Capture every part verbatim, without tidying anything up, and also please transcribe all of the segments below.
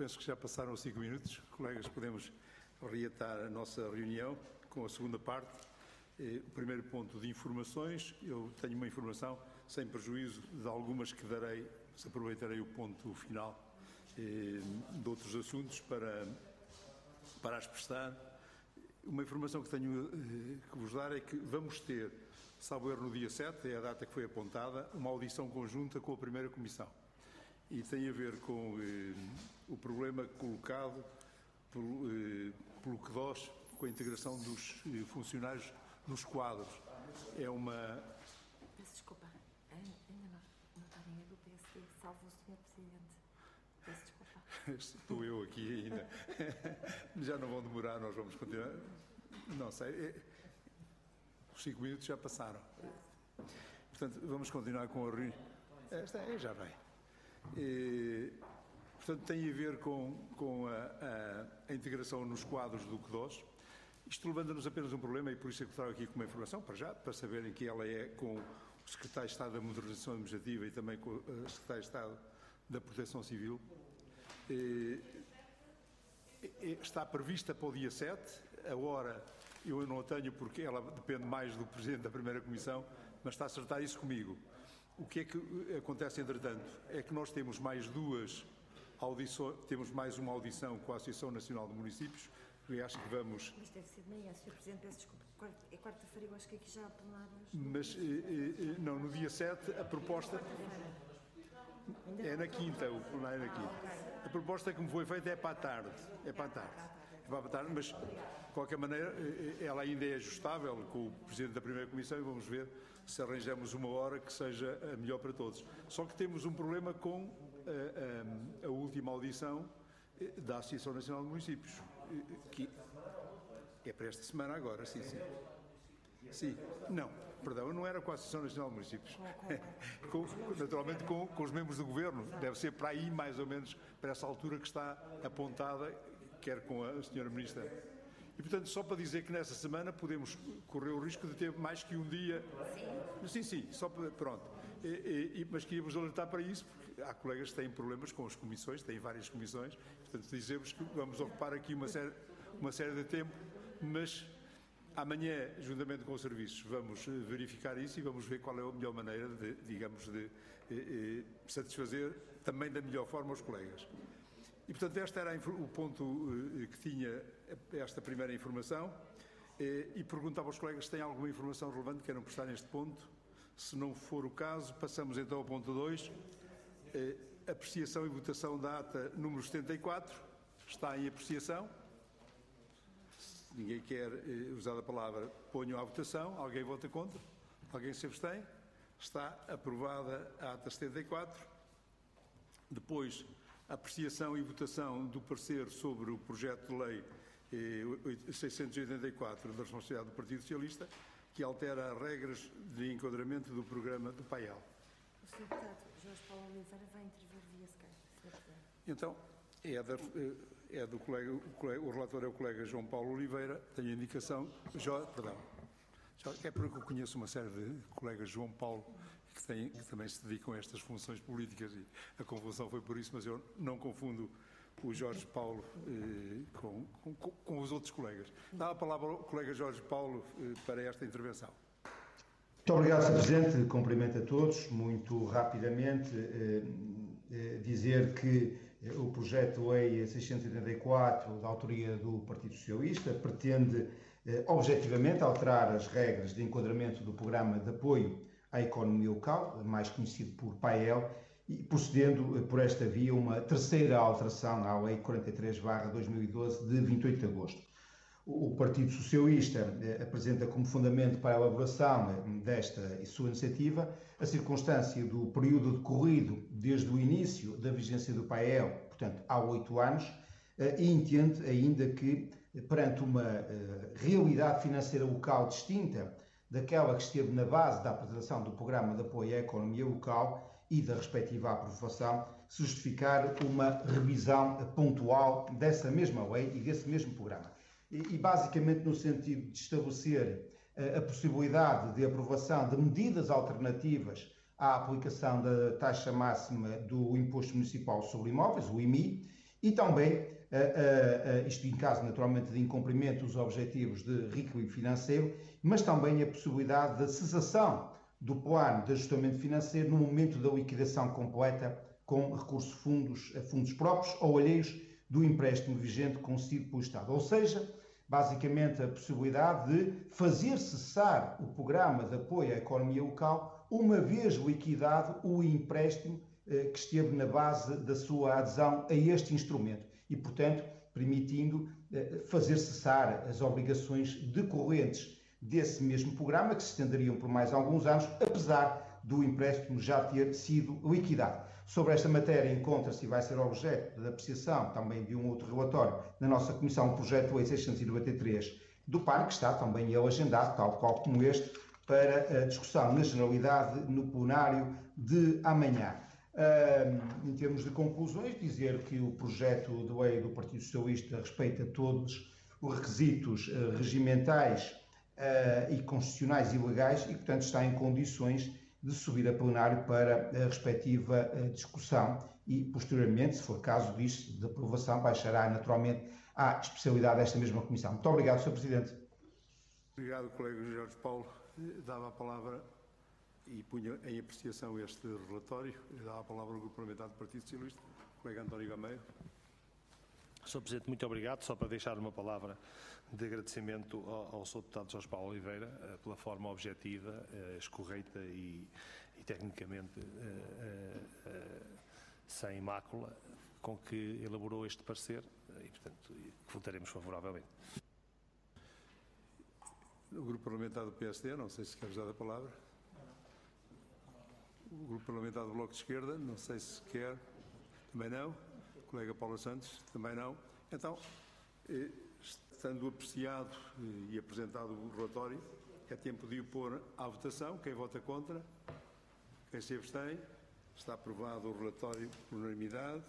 penso que já passaram cinco minutos. Colegas, podemos reatar a nossa reunião com a segunda parte. O primeiro ponto de informações. Eu tenho uma informação, sem prejuízo de algumas que darei, se aproveitarei o ponto final de outros assuntos para, para as prestar. Uma informação que tenho que vos dar é que vamos ter, salvo erro, no dia sete, é a data que foi apontada, uma audição conjunta com a primeira comissão. E tem a ver com eh, o problema colocado pelo, eh, pelo C D O S, com a integração dos eh, funcionários nos quadros. É uma... Peço desculpa, ainda não, não está ninguém do P S D, salvo o senhor Presidente. Peço desculpa. Estou eu aqui ainda. Já não vão demorar, nós vamos continuar. Não sei, é... os cinco minutos já passaram. Portanto, vamos continuar com a reunião. Esta é, já vai. E, portanto, tem a ver com, com a, a, a integração nos quadros do C D O S. Isto levanta-nos apenas um problema, e por isso é que trago aqui com uma informação, para já, para saberem que ela é com o Secretário de Estado da Modernização Administrativa e também com o Secretário de Estado da Proteção Civil. E, e, está prevista para o dia sete, a hora eu não a tenho porque ela depende mais do Presidente da Primeira Comissão, mas está a acertar isso comigo. O que é que acontece, entretanto, é que nós temos mais duas audições, temos mais uma audição com a Associação Nacional de Municípios, e acho que vamos... Mas deve ser de manhã, senhor Presidente, peço desculpa, é quarta-feira, eu acho que aqui já há plenários... Mas, eh, eh, não, no dia sete, a proposta... É na quinta, o plenário é na quinta. A proposta que me foi feita é para a tarde, é para a tarde. É para a tarde, mas, de qualquer maneira, ela ainda é ajustável com o Presidente da Primeira Comissão e vamos ver se arranjamos uma hora que seja a melhor para todos. Só que temos um problema com a, a, a última audição da Associação Nacional de Municípios, que é para esta semana agora, sim, sim. Sim, não, perdão, não era com a Associação Nacional de Municípios. com, naturalmente com, com os membros do Governo. Deve ser para aí, mais ou menos, para essa altura que está apontada, quer com a senhora Ministra. E, portanto, só para dizer que nessa semana podemos correr o risco de ter mais que um dia... Sim, sim, só para... Pronto. E, e, mas queríamos alertar para isso, porque há colegas que têm problemas com as comissões, têm várias comissões, portanto, dizemos que vamos ocupar aqui uma série, uma série de tempo, mas... Amanhã, juntamente com os serviços, vamos verificar isso e vamos ver qual é a melhor maneira de, digamos, de eh, satisfazer também da melhor forma os colegas. E, portanto, este era o ponto eh, que tinha esta primeira informação eh, e perguntava aos colegas se têm alguma informação relevante que queiram prestar neste ponto. Se não for o caso, passamos então ao ponto dois, eh, apreciação e votação da ata número setenta e quatro. Está em apreciação. Ninguém quer eh, usar a palavra, ponham à votação. Alguém vota contra? Alguém se abstém? Está aprovada a ata setenta e quatro. Depois, apreciação e votação do parecer sobre o projeto de lei eh, seiscentos e oitenta e quatro da responsabilidade do Partido Socialista, que altera as regras de enquadramento do programa do P A I A L. O senhor Deputado Jorge Paulo Oliveira vai intervir via Skype, senhor Presidente. Então, é da... É do colega, o, colega, o relator é o colega João Paulo Oliveira, tenho a indicação, jo, perdão, é porque eu conheço uma série de colegas João Paulo que, têm, que também se dedicam a estas funções políticas e a confusão foi por isso, mas eu não confundo o Jorge Paulo eh, com, com, com os outros colegas. Dá a palavra ao colega Jorge Paulo eh, para esta intervenção. Muito obrigado, senhor Presidente, cumprimento a todos. Muito rapidamente, eh, eh, dizer que o projeto de lei seiscentos e oitenta e quatro, da autoria do Partido Socialista, pretende eh, objetivamente alterar as regras de enquadramento do Programa de Apoio à Economia Local, mais conhecido por P A I A L, e procedendo eh, por esta via uma terceira alteração à Lei quarenta e três barra dois mil e doze, de vinte e oito de agosto. O Partido Socialista eh, apresenta como fundamento para a elaboração eh, desta sua iniciativa a circunstância do período decorrido desde o início da vigência do P A I A L, portanto há oito anos, eh, e entende ainda que, perante uma eh, realidade financeira local distinta daquela que esteve na base da apresentação do Programa de Apoio à Economia Local e da respectiva aprovação, se justificar uma revisão pontual dessa mesma lei e desse mesmo programa. E, basicamente no sentido de estabelecer uh, a possibilidade de aprovação de medidas alternativas à aplicação da taxa máxima do Imposto Municipal sobre Imóveis, o I M I, e também, isto em caso naturalmente de incumprimento dos objetivos de reequilíbrio financeiro, mas também a possibilidade da cessação do plano de ajustamento financeiro no momento da liquidação completa com recurso a fundos, a fundos próprios ou alheios do empréstimo vigente concedido pelo Estado. Ou seja, basicamente a possibilidade de fazer cessar o programa de apoio à economia local uma vez liquidado o empréstimo que esteve na base da sua adesão a este instrumento e, portanto, permitindo fazer cessar as obrigações decorrentes desse mesmo programa, que se estenderiam por mais alguns anos, apesar do empréstimo já ter sido liquidado. Sobre esta matéria encontra-se e vai ser objeto de apreciação também de um outro relatório na nossa Comissão, o projeto de lei seiscentos e noventa e três do P A N, que está também ele agendado, tal qual como este, para a discussão na generalidade no plenário de amanhã. Uh, em termos de conclusões, dizer que o projeto de lei do Partido Socialista respeita todos os requisitos uh, regimentais uh, e constitucionais e legais e, portanto, está em condições de subir a plenário para a respectiva uh, discussão e, posteriormente, se for caso disso, de aprovação, baixará naturalmente à especialidade desta mesma Comissão. Muito obrigado, senhor Presidente. Obrigado, colega Jorge Paulo. Dava a palavra e punha em apreciação este relatório. Dava a palavra ao Grupo Parlamentar do Partido Socialista, colega António Gameiro. senhor Presidente, muito obrigado. Só para deixar uma palavra de agradecimento ao, ao senhor Deputado Jorge Paulo Oliveira pela forma objetiva, escorreita e, e tecnicamente sem mácula com que elaborou este parecer e, portanto, votaremos favoravelmente. O Grupo Parlamentar do P S D, não sei se quer usar a palavra. O Grupo Parlamentar do Bloco de Esquerda, não sei se quer. Também não. O colega Paula Santos, também não. Então, estando apreciado e apresentado o relatório, é tempo de o pôr à votação. Quem vota contra? Quem se abstém? Está aprovado o relatório por unanimidade.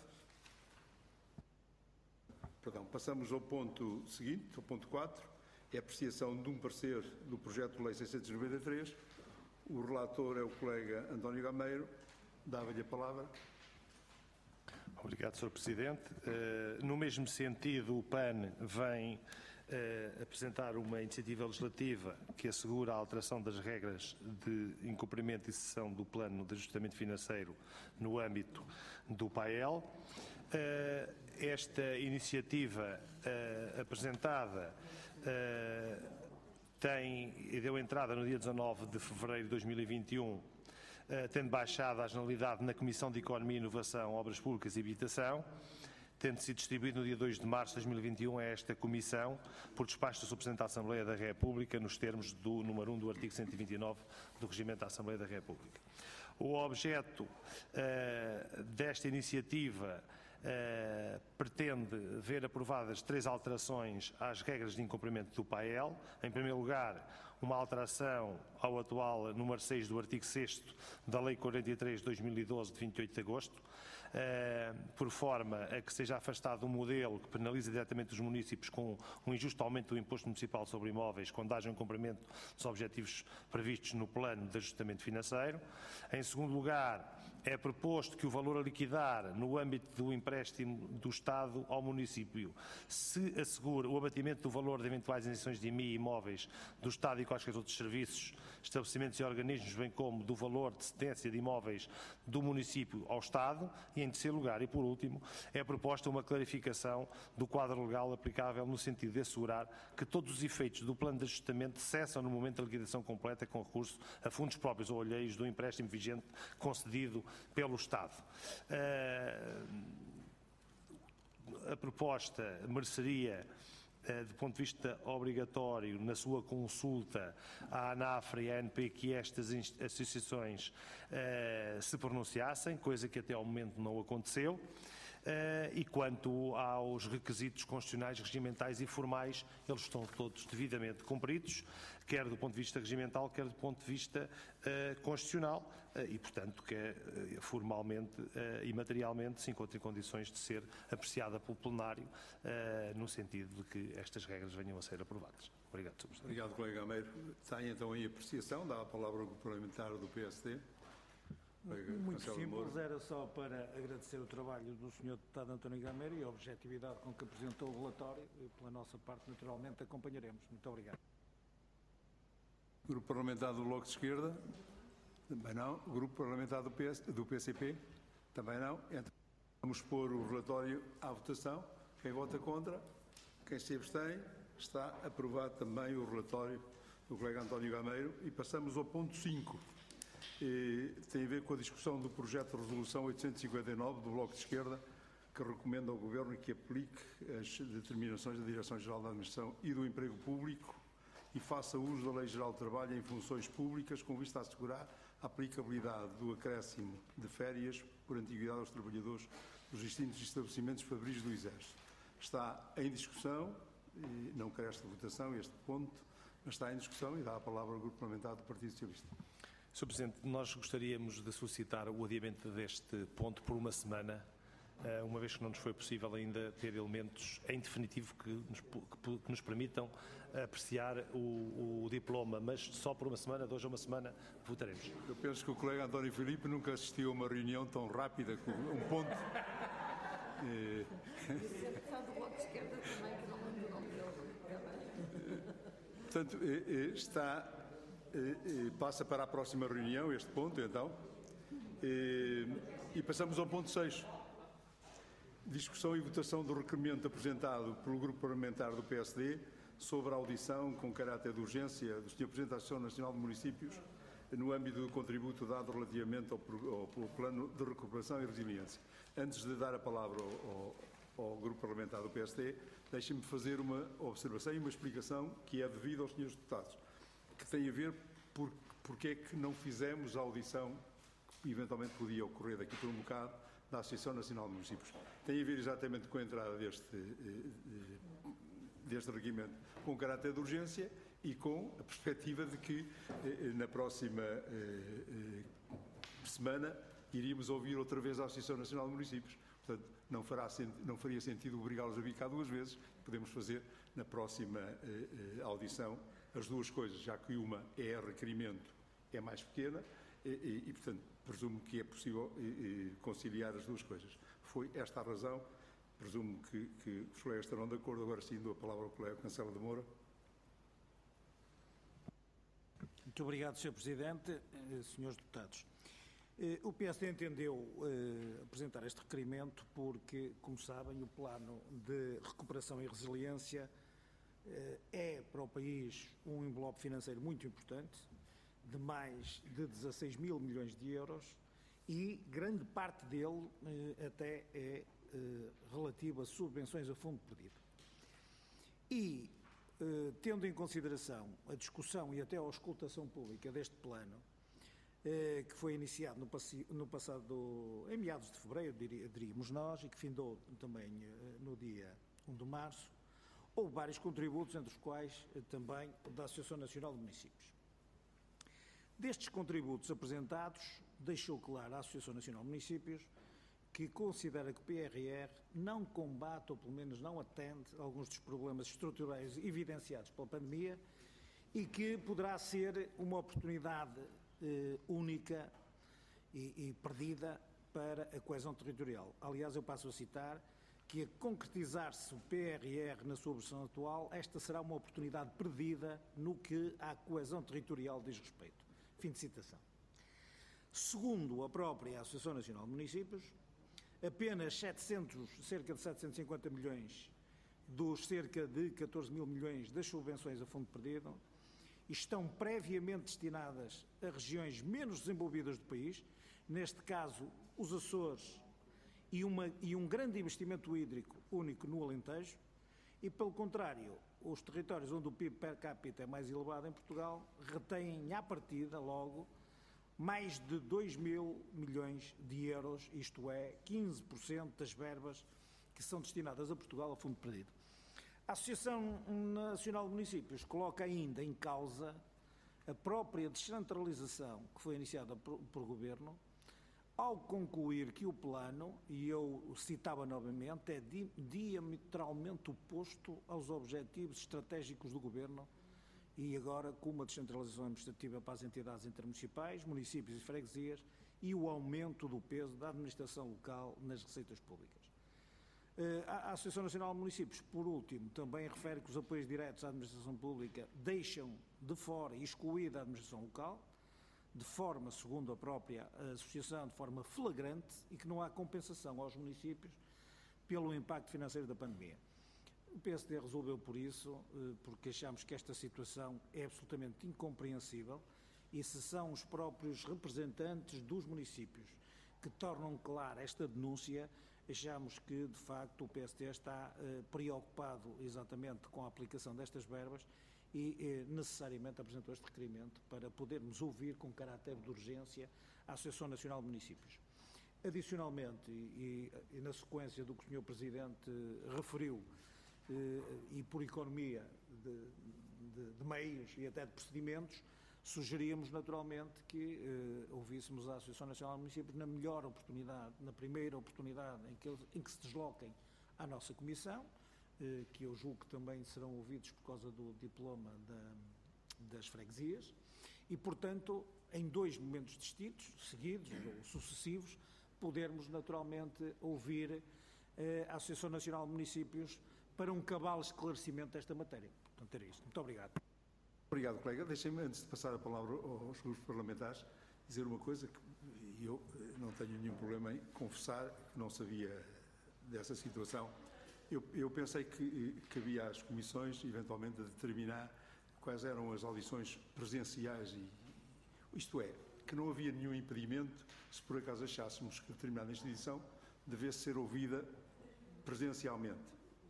Perdão, passamos ao ponto seguinte, ao ponto quatro. É a apreciação de um parecer do projeto de lei seiscentos e noventa e três. O relator é o colega António Gameiro. Dava-lhe a palavra. Obrigado, senhor Presidente. Uh, no mesmo sentido, o P A N vem uh, apresentar uma iniciativa legislativa que assegura a alteração das regras de incumprimento e cessão do plano de ajustamento financeiro no âmbito do P A E L. Uh, esta iniciativa uh, apresentada uh, tem e deu entrada no dia dezanove de fevereiro de dois mil e vinte e um, uh, tendo baixado a generalidade na Comissão de Economia, Inovação, Obras Públicas e Habitação, tendo sido distribuído no dia dois de março de dois mil e vinte e um a esta Comissão, por despacho do Senhor Presidente da Assembleia da República, nos termos do número um do artigo cento e vinte e nove do Regimento da Assembleia da República. O objeto uh, desta iniciativa Uh, pretende ver aprovadas três alterações às regras de incumprimento do P A E L. Em primeiro lugar, uma alteração ao atual número seis do artigo sexto da Lei quarenta e três de dois mil e doze, de vinte e oito de agosto, uh, por forma a que seja afastado um modelo que penaliza diretamente os municípios com um injusto aumento do imposto municipal sobre imóveis quando haja um cumprimento dos objetivos previstos no plano de ajustamento financeiro. Em segundo lugar, é proposto que o valor a liquidar no âmbito do empréstimo do Estado ao município se assegure o abatimento do valor de eventuais isenções de I M I e imóveis do Estado e quaisquer outros serviços, estabelecimentos e organismos, bem como do valor de cedência de imóveis do município ao Estado. E, em terceiro lugar e por último, é proposta uma clarificação do quadro legal aplicável no sentido de assegurar que todos os efeitos do plano de ajustamento cessam no momento da liquidação completa com recurso a fundos próprios ou alheios do empréstimo vigente concedido pelo Estado. Uh, a proposta mereceria, uh, do ponto de vista obrigatório, na sua consulta à ANAFRA e à A N P, que estas associações uh, se pronunciassem, coisa que até ao momento não aconteceu. Uh, e quanto aos requisitos constitucionais, regimentais e formais, eles estão todos devidamente cumpridos, quer do ponto de vista regimental, quer do ponto de vista uh, constitucional, uh, e, portanto, que uh, formalmente uh, e materialmente se encontra em condições de ser apreciada pelo plenário, uh, no sentido de que estas regras venham a ser aprovadas. Obrigado, senhor Presidente. Obrigado, colega Gameiro. Tem então em apreciação, dá a palavra ao Grupo Parlamentar do P S D. Muito simples, era só para agradecer o trabalho do senhor Deputado António Gameiro e a objetividade com que apresentou o relatório. E pela nossa parte, naturalmente, acompanharemos. Muito obrigado. Grupo Parlamentar do Bloco de Esquerda? Também não. Grupo Parlamentar do, P S, do P C P? Também não. Então, vamos pôr o relatório à votação. Quem vota contra? Quem se abstém? Está aprovado também o relatório do colega António Gameiro. E passamos ao ponto cinco. E tem a ver com a discussão do projeto de resolução oitocentos e cinquenta e nove do Bloco de Esquerda, que recomenda ao Governo que aplique as determinações da Direção-Geral da Administração e do Emprego Público e faça uso da Lei Geral de Trabalho em funções públicas com vista a assegurar a aplicabilidade do acréscimo de férias por antiguidade aos trabalhadores dos distintos estabelecimentos fabris do Exército. Está em discussão, e não quer esta votação, este ponto, mas está em discussão e dá a palavra ao Grupo Parlamentar do Partido Socialista. senhor Presidente, nós gostaríamos de solicitar o adiamento deste ponto por uma semana, uma vez que não nos foi possível ainda ter elementos em definitivo que nos, que nos permitam apreciar o, o diploma, mas só por uma semana, de hoje a uma semana, votaremos. Eu penso que o colega António Filipe nunca assistiu a uma reunião tão rápida com um ponto. E o deputado do Bloco de Esquerda também, que não lembro o nome dele. Portanto, está, passa para a próxima reunião este ponto, então, e passamos ao ponto seis. Discussão e votação do requerimento apresentado pelo Grupo Parlamentar do P S D sobre a audição com caráter de urgência do senhor Presidente da Associação Nacional de Municípios no âmbito do contributo dado relativamente ao, ao, ao Plano de Recuperação e Resiliência. Antes de dar a palavra ao, ao, ao Grupo Parlamentar do P S D, deixem-me fazer uma observação e uma explicação que é devida aos senhores deputados, que tem a ver por porque é que não fizemos a audição que eventualmente podia ocorrer daqui por um bocado da Associação Nacional de Municípios. Tem a ver exatamente com a entrada deste, deste requerimento com caráter de urgência e com a perspectiva de que na próxima semana iríamos ouvir outra vez a Associação Nacional de Municípios. Portanto, não, fará, não faria sentido obrigá-los a vir cá duas vezes. Podemos fazer na próxima audição as duas coisas, já que uma é requerimento, é mais pequena e, e portanto, presumo que é possível conciliar as duas coisas. Foi esta a razão. Presumo que, que os colegas estarão de acordo. Agora sim, dou a palavra ao colega Cancela de Moura. Muito obrigado, senhor Presidente, senhores deputados. O P S D entendeu apresentar este requerimento porque, como sabem, o Plano de Recuperação e Resiliência é para o país um envelope financeiro muito importante, de mais de dezasseis mil milhões de euros, e grande parte dele até é relativo a subvenções a fundo perdido. E, tendo em consideração a discussão e até a auscultação pública deste plano, que foi iniciado no, no passado, em meados de fevereiro, diria, diríamos nós, e que findou também no dia um de março, houve vários contributos, entre os quais também o da Associação Nacional de Municípios. Destes contributos apresentados, deixou claro a Associação Nacional de Municípios que considera que o P R R não combate, ou pelo menos não atende, a alguns dos problemas estruturais evidenciados pela pandemia e que poderá ser uma oportunidade eh, única e, e perdida para a coesão territorial. Aliás, eu passo a citar que, a concretizar-se o P R R na sua versão atual, esta será uma oportunidade perdida no que à coesão territorial diz respeito. Fim de citação. Segundo a própria Associação Nacional de Municípios, apenas setecentos, cerca de setecentos e cinquenta milhões dos cerca de catorze mil milhões das subvenções a fundo perdido estão previamente destinadas a regiões menos desenvolvidas do país, neste caso os Açores e, uma, e um grande investimento hídrico único no Alentejo, e pelo contrário, os territórios onde o P I B per capita é mais elevado em Portugal retêm à partida logo mais de dois mil milhões de euros, isto é, quinze por cento das verbas que são destinadas a Portugal a fundo perdido. A Associação Nacional de Municípios coloca ainda em causa a própria descentralização que foi iniciada por, por Governo, ao concluir que o plano, e eu citava novamente, é di, diametralmente oposto aos objetivos estratégicos do Governo, e agora com uma descentralização administrativa para as entidades intermunicipais, municípios e freguesias, e o aumento do peso da administração local nas receitas públicas. A Associação Nacional de Municípios, por último, também refere que os apoios diretos à administração pública deixam de fora e excluída a administração local, de forma, segundo a própria Associação, de forma flagrante, e que não há compensação aos municípios pelo impacto financeiro da pandemia. O P S D resolveu por isso, porque achamos que esta situação é absolutamente incompreensível, e se são os próprios representantes dos municípios que tornam clara esta denúncia, achamos que, de facto, o P S D está eh, preocupado exatamente com a aplicação destas verbas e eh, necessariamente apresentou este requerimento para podermos ouvir com caráter de urgência a Associação Nacional de Municípios. Adicionalmente, e, e, e na sequência do que o senhor Presidente referiu, eh, e por economia de, de, de meios e até de procedimentos, sugeríamos naturalmente que eh, ouvíssemos a Associação Nacional de Municípios na melhor oportunidade, na primeira oportunidade em que, eles, em que se desloquem à nossa Comissão, eh, que eu julgo que também serão ouvidos por causa do diploma da, das freguesias, e, portanto, em dois momentos distintos, seguidos ou sucessivos, podermos naturalmente ouvir eh, a Associação Nacional de Municípios para um cabal esclarecimento desta matéria. Portanto, era isto. Muito obrigado. Obrigado, colega. Deixem-me, antes de passar a palavra aos grupos parlamentares, dizer uma coisa que eu não tenho nenhum problema em confessar que não sabia dessa situação. Eu, eu pensei que cabia às comissões, eventualmente, a determinar quais eram as audições presenciais, e, isto é, que não havia nenhum impedimento, se por acaso achássemos que determinada instituição devesse ser ouvida presencialmente.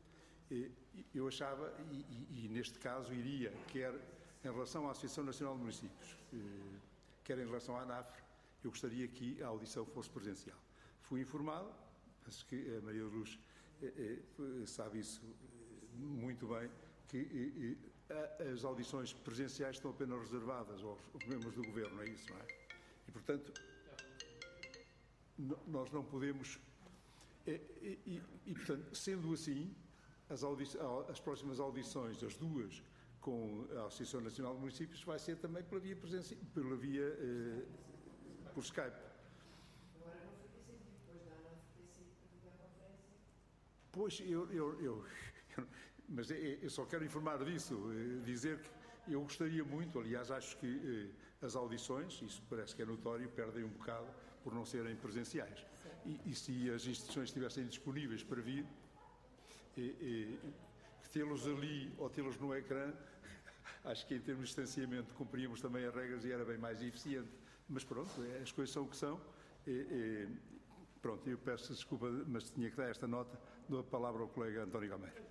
Eu achava, e, e, e neste caso iria, quer em relação à Associação Nacional de Municípios, quer em relação à ANAFRE, eu gostaria que a audição fosse presencial. Fui informado, penso que a Maria Luz sabe isso muito bem, que as audições presenciais estão apenas reservadas aos membros do Governo, é isso, não é? E, portanto, nós não podemos... E, e, e portanto, sendo assim, as, as próximas audições, as duas, com a Associação Nacional de Municípios, vai ser também pela via presencial, pela via eh, por Skype. Pois, eu, eu, eu, eu mas eu só quero informar disso, dizer que eu gostaria muito, aliás, acho que eh, as audições, isso parece que é notório, perdem um bocado por não serem presenciais. E, e se as instituições estivessem disponíveis para vir, eh, eh, tê-los ali ou tê-los no ecrã, acho que em termos de distanciamento cumpríamos também as regras e era bem mais eficiente. Mas pronto, as coisas são o que são. E, e, pronto, eu peço desculpa, mas tinha que dar esta nota. Dou a palavra ao colega António Gameiro.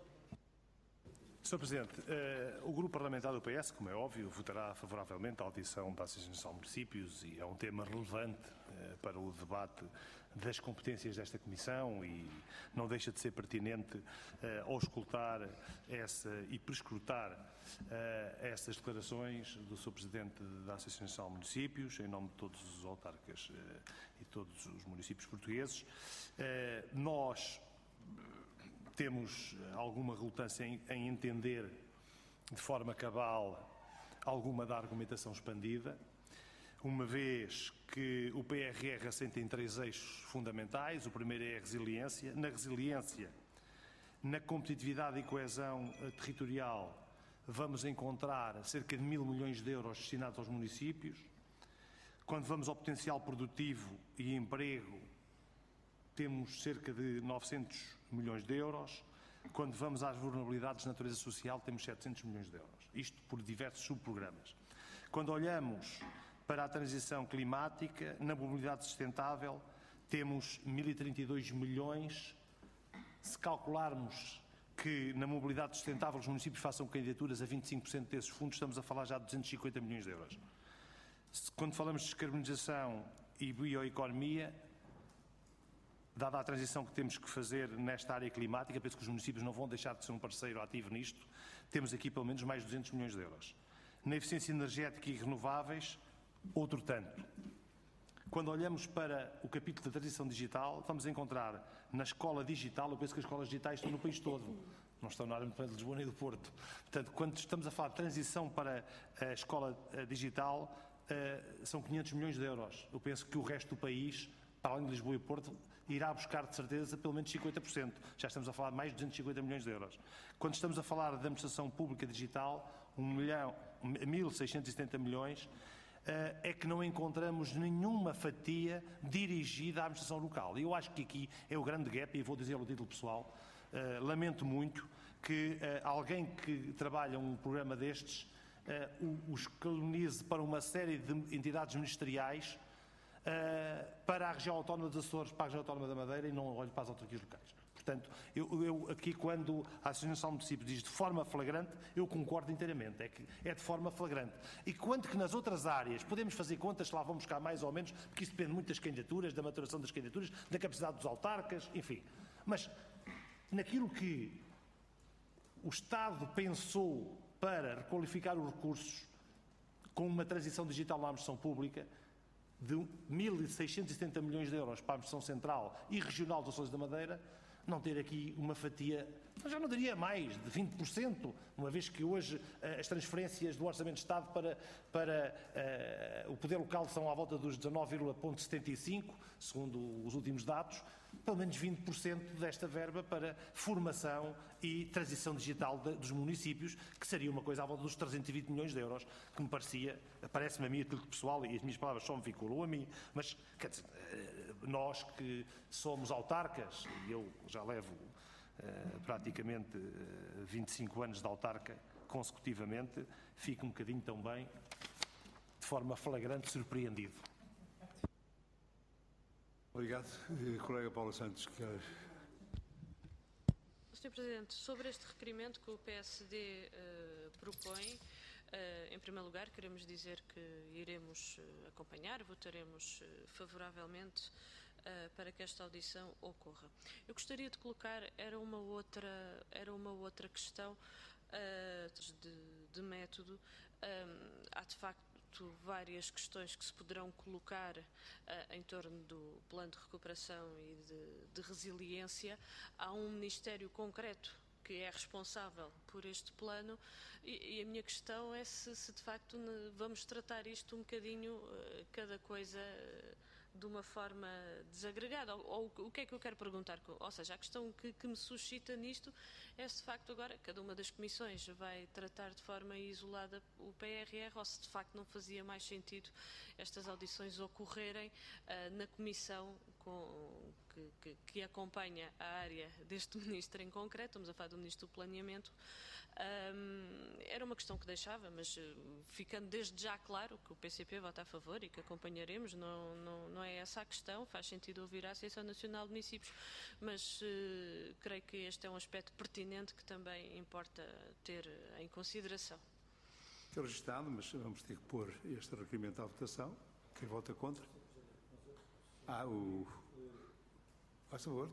senhor Presidente, uh, o Grupo Parlamentar do P S, como é óbvio, votará favoravelmente à audição da Associação Nacional de Municípios, e é um tema relevante uh, para o debate das competências desta Comissão, e não deixa de ser pertinente uh, auscultar essa e prescrutar uh, essas declarações do senhor Presidente da Associação Nacional de Municípios, em nome de todos os autarcas uh, e todos os municípios portugueses. Uh, nós temos alguma relutância em, em entender de forma cabal alguma da argumentação expandida, uma vez que o P R R assenta em três eixos fundamentais. O primeiro é a resiliência. Na resiliência, na competitividade e coesão territorial, vamos encontrar cerca de mil milhões de euros destinados aos municípios. Quando vamos ao potencial produtivo e emprego, temos cerca de novecentos milhões de euros. Quando vamos às vulnerabilidades de natureza social, temos setecentos milhões de euros. Isto por diversos subprogramas. Quando olhamos para a transição climática, na mobilidade sustentável, temos mil e trinta e dois milhões. Se calcularmos que na mobilidade sustentável os municípios façam candidaturas a vinte e cinco por cento desses fundos, estamos a falar já de duzentos e cinquenta milhões de euros. Quando falamos de descarbonização e bioeconomia, dada a transição que temos que fazer nesta área climática, penso que os municípios não vão deixar de ser um parceiro ativo nisto, temos aqui pelo menos mais de duzentos milhões de euros. Na eficiência energética e renováveis, outro tanto. Quando olhamos para o capítulo da transição digital, vamos encontrar na escola digital, eu penso que as escolas digitais estão no país todo, não estão na área de Lisboa nem do Porto. Portanto, quando estamos a falar de transição para a escola digital, uh, são quinhentos milhões de euros. Eu penso que o resto do país, para além de Lisboa e Porto, irá buscar de certeza pelo menos cinquenta por cento. Já estamos a falar de mais de duzentos e cinquenta milhões de euros. Quando estamos a falar da administração pública digital, um milhão, mil seiscentos e setenta milhões, é que não encontramos nenhuma fatia dirigida à administração local. E eu acho que aqui é o grande gap, e vou dizer-lo a título pessoal, lamento muito que alguém que trabalha um programa destes os colonize para uma série de entidades ministeriais, para a região autónoma dos Açores, para a região autónoma da Madeira, e não olhe para as autarquias locais. Portanto, eu, eu aqui, quando a Associação de Municípios diz de forma flagrante, eu concordo inteiramente, é que é de forma flagrante. E quanto que nas outras áreas podemos fazer contas, lá vão buscar mais ou menos, porque isso depende muito das candidaturas, da maturação das candidaturas, da capacidade dos autarcas, enfim. Mas naquilo que o Estado pensou para requalificar os recursos com uma transição digital na administração pública, de mil seiscentos e setenta milhões de euros para a administração central e regional dos Açores da Madeira, não ter aqui uma fatia, já não diria mais, de vinte por cento, uma vez que hoje as transferências do Orçamento de Estado para, para uh, o poder local são à volta dos dezanove vírgula setenta e cinco, segundo os últimos dados, pelo menos vinte por cento desta verba para formação e transição digital de, dos municípios, que seria uma coisa à volta dos trezentos e vinte milhões de euros, que me parecia, parece-me a mim, a título pessoal, e as minhas palavras só me vinculam a mim, mas, quer dizer, nós que somos autarcas, e eu já levo uh, praticamente uh, vinte e cinco anos de autarca consecutivamente, fico um bocadinho também, de forma flagrante, surpreendido. Obrigado. Colega Paula Santos, quer... senhor Presidente, sobre este requerimento que o P S D uh, propõe, uh, em primeiro lugar, queremos dizer que iremos uh, acompanhar, votaremos uh, favoravelmente uh, para que esta audição ocorra. Eu gostaria de colocar, era uma outra, era uma outra questão uh, de, de método. Um, há de facto várias questões que se poderão colocar uh, em torno do plano de recuperação e de, de resiliência. Há um Ministério concreto que é responsável por este plano e, e a minha questão é se, se de facto vamos tratar isto um bocadinho, uh, cada coisa uh, de uma forma desagregada, ou, ou o que é que eu quero perguntar? Ou seja, a questão que, que me suscita nisto é se de facto agora cada uma das comissões vai tratar de forma isolada o P R R ou se de facto não fazia mais sentido estas audições ocorrerem uh, na comissão com, que, que, que acompanha a área deste Ministro em concreto, estamos a falar do Ministro do Planeamento. Um, era uma questão que deixava, mas uh, ficando desde já claro que o P C P vota a favor e que acompanharemos, não, não, não é essa a questão, faz sentido ouvir a Associação Nacional de Municípios, mas uh, creio que este é um aspecto pertinente que também importa ter em consideração. Fica registado, mas vamos ter que pôr este requerimento à votação. Quem vota contra? Ah, o... A favor?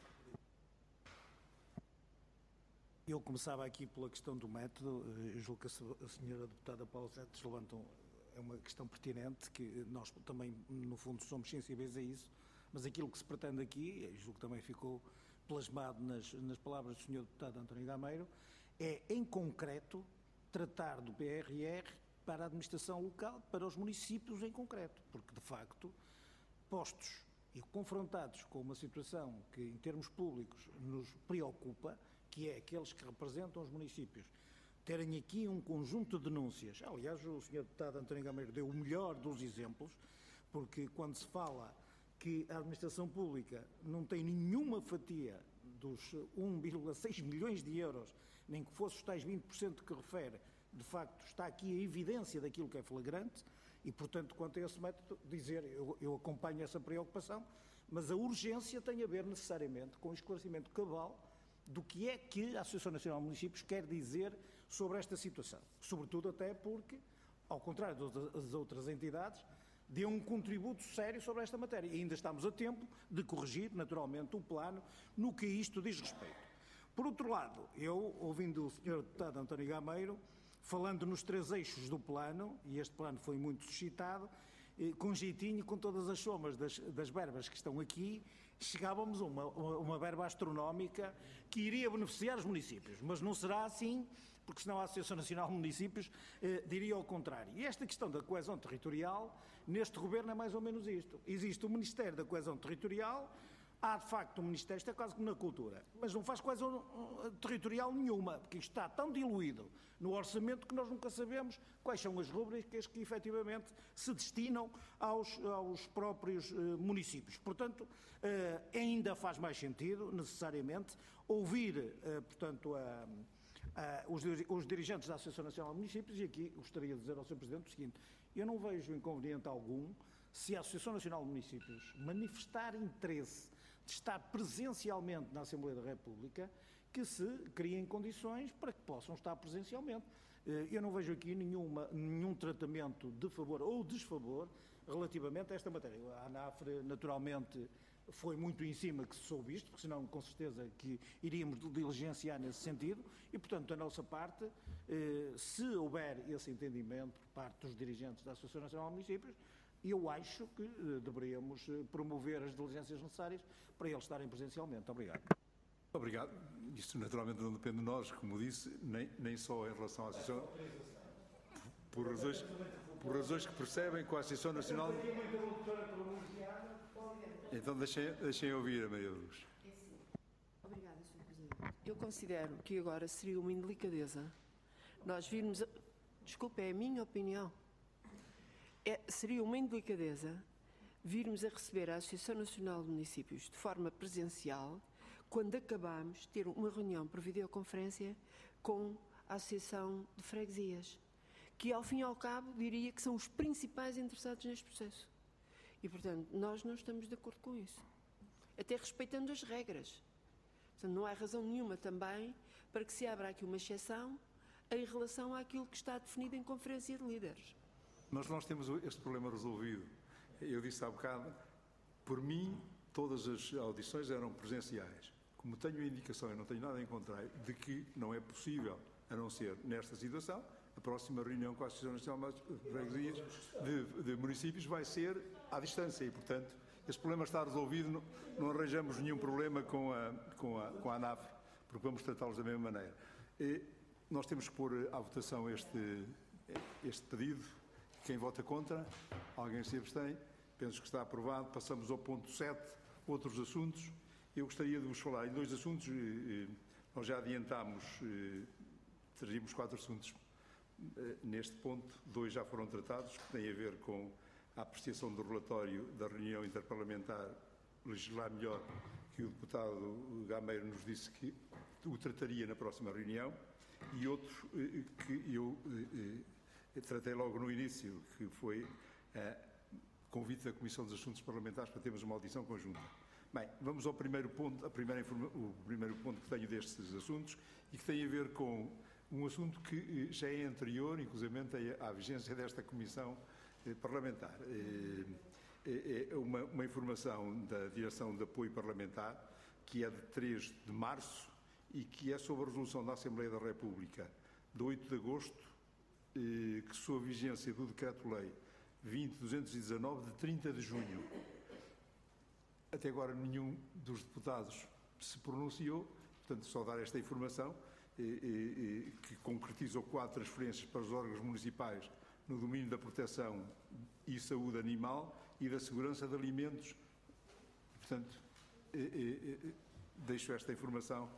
Eu começava aqui pela questão do método. Eu julgo que a senhora deputada Paula Santos levantou, é uma questão pertinente, que nós também, no fundo, somos sensíveis a isso, mas aquilo que se pretende aqui, eu julgo que também ficou plasmado nas, nas palavras do senhor deputado António Gameiro, é, em concreto, tratar do P R R para a administração local, para os municípios em concreto, porque, de facto, postos e confrontados com uma situação que, em termos públicos, nos preocupa, que é aqueles que representam os municípios, terem aqui um conjunto de denúncias. Aliás, o senhor deputado António Gameiro deu o melhor dos exemplos, porque quando se fala que a administração pública não tem nenhuma fatia dos um vírgula seis milhões de euros, nem que fosse os tais vinte por cento que refere, de facto está aqui a evidência daquilo que é flagrante e, portanto, quanto a esse método, dizer, eu, eu acompanho essa preocupação, mas a urgência tem a ver necessariamente com o esclarecimento cabal do que é que a Associação Nacional de Municípios quer dizer sobre esta situação. Sobretudo até porque, ao contrário das outras entidades, deu um contributo sério sobre esta matéria. E ainda estamos a tempo de corrigir, naturalmente, o plano no que isto diz respeito. Por outro lado, eu, ouvindo o senhor deputado António Gameiro, falando nos três eixos do plano, e este plano foi muito suscitado, com jeitinho, com todas as somas das, das verbas que estão aqui, chegávamos a uma, uma verba astronómica que iria beneficiar os municípios, mas não será assim porque senão a Associação Nacional de Municípios eh, diria o contrário. E esta questão da coesão territorial, neste governo é mais ou menos isto. Existe o Ministério da Coesão Territorial, há de facto um Ministério, isto é quase como na cultura, mas não faz coesão territorial nenhuma, porque isto está tão diluído no orçamento que nós nunca sabemos quais são as rubricas que efetivamente se destinam aos, aos próprios uh, municípios. Portanto, uh, ainda faz mais sentido, necessariamente, ouvir, uh, portanto, a, a, os, os dirigentes da Associação Nacional de Municípios, e aqui gostaria de dizer ao senhor Presidente o seguinte: eu não vejo inconveniente algum se a Associação Nacional de Municípios manifestar interesse de estar presencialmente na Assembleia da República, que se criem condições para que possam estar presencialmente. Eu não vejo aqui nenhuma, nenhum tratamento de favor ou desfavor relativamente a esta matéria. A ANAFRE, naturalmente, foi muito em cima que se soube isto, porque senão, com certeza, que iríamos diligenciar nesse sentido, e, portanto, da nossa parte, se houver esse entendimento por parte dos dirigentes da Associação Nacional de Municípios, eu acho que uh, deveríamos uh, promover as diligências necessárias para eles estarem presencialmente. Obrigado. Obrigado. Isto naturalmente não depende de nós, como disse, nem, nem só em relação à Associação, por razões, por razões que percebem com a Associação Nacional. Então deixem, deixem ouvir a Maria Luz. Obrigada, senhor Presidente. Eu considero que agora seria uma indelicadeza nós virmos... A... Desculpe, é a minha opinião. É, seria uma indelicadeza virmos a receber a Associação Nacional de Municípios de forma presencial quando acabamos de ter uma reunião por videoconferência com a Associação de Freguesias, que ao fim e ao cabo diria que são os principais interessados neste processo. E, portanto, nós não estamos de acordo com isso, até respeitando as regras. Portanto, não há razão nenhuma também para que se abra aqui uma exceção em relação àquilo que está definido em Conferência de Líderes. Mas nós temos este problema resolvido. Eu disse há bocado, por mim, todas as audições eram presenciais. Como tenho a indicação, e não tenho nada em contrário, de que não é possível, a não ser nesta situação, a próxima reunião com a Associação Nacional de Freguesias de, de Municípios vai ser à distância e, portanto, este problema está resolvido, não, não arranjamos nenhum problema com a, com a, com a ANAFRE, porque vamos tratá-los da mesma maneira. E nós temos que pôr à votação este, este pedido. Quem vota contra? Alguém se abstém? Penso que está aprovado. Passamos ao ponto sete, outros assuntos. Eu gostaria de vos falar em dois assuntos. Nós já adiantámos, teríamos quatro assuntos neste ponto. Dois já foram tratados, que têm a ver com a apreciação do relatório da reunião interparlamentar Legislar Melhor, que o deputado Gameiro nos disse que o trataria na próxima reunião. E outro que eu... Eu tratei logo no início, que foi uh, convite da Comissão dos Assuntos Parlamentares para termos uma audição conjunta. Bem, vamos ao primeiro ponto, a primeira o primeiro ponto que tenho destes assuntos e que tem a ver com um assunto que uh, já é anterior, inclusive à vigência desta Comissão uh, Parlamentar. Uh, é uma, uma informação da Direção de Apoio Parlamentar, que é de três de março e que é sobre a resolução da Assembleia da República de oito de agosto, que sua vigência do Decreto-Lei vinte mil duzentos e dezanove de trinta de junho. Até agora nenhum dos deputados se pronunciou, portanto só dar esta informação, que concretizou quatro transferências para os órgãos municipais no domínio da proteção e saúde animal e da segurança de alimentos. Portanto, deixo esta informação.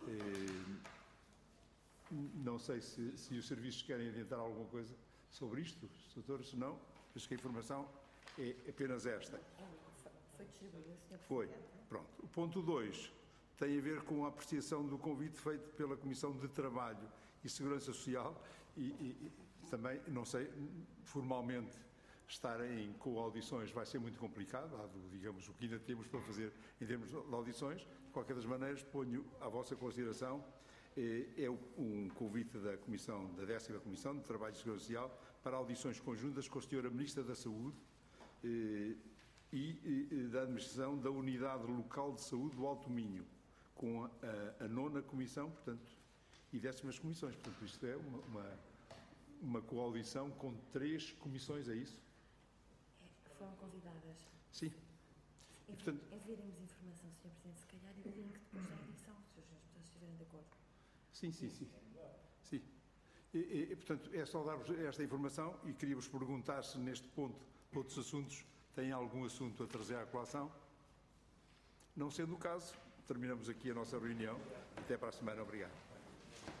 Não sei se, se os serviços querem adiantar alguma coisa sobre isto, doutor, se não, acho que a informação é apenas esta. Foi distribuído, senhor Foi, pronto. O ponto dois tem a ver com a apreciação do convite feito pela Comissão de Trabalho e Segurança Social e, e, e também, não sei, formalmente estar em co-audições vai ser muito complicado, dado, digamos, o que ainda temos para fazer em termos de audições. De qualquer das maneiras, ponho à vossa consideração. É um convite da Comissão, da décima Comissão de Trabalho e Segurança Social para audições conjuntas com a senhora Ministra da Saúde e, e da Administração da Unidade Local de Saúde do Alto Minho, com a, a nona Comissão, portanto, e décimas comissões. Portanto, isto é uma, uma, uma coaudição com três comissões, é isso? É, foram convidadas. Sim. E, portanto, enviaremos informação, senhor Presidente, se calhar, e o link depois da audição, se os deputados estiverem de acordo. Sim, sim, sim. Sim. E, e, e, portanto, é só dar-vos esta informação e queria-vos perguntar se neste ponto, outros assuntos, têm algum assunto a trazer à colação. Não sendo o caso, terminamos aqui a nossa reunião. Até para a semana. Obrigado.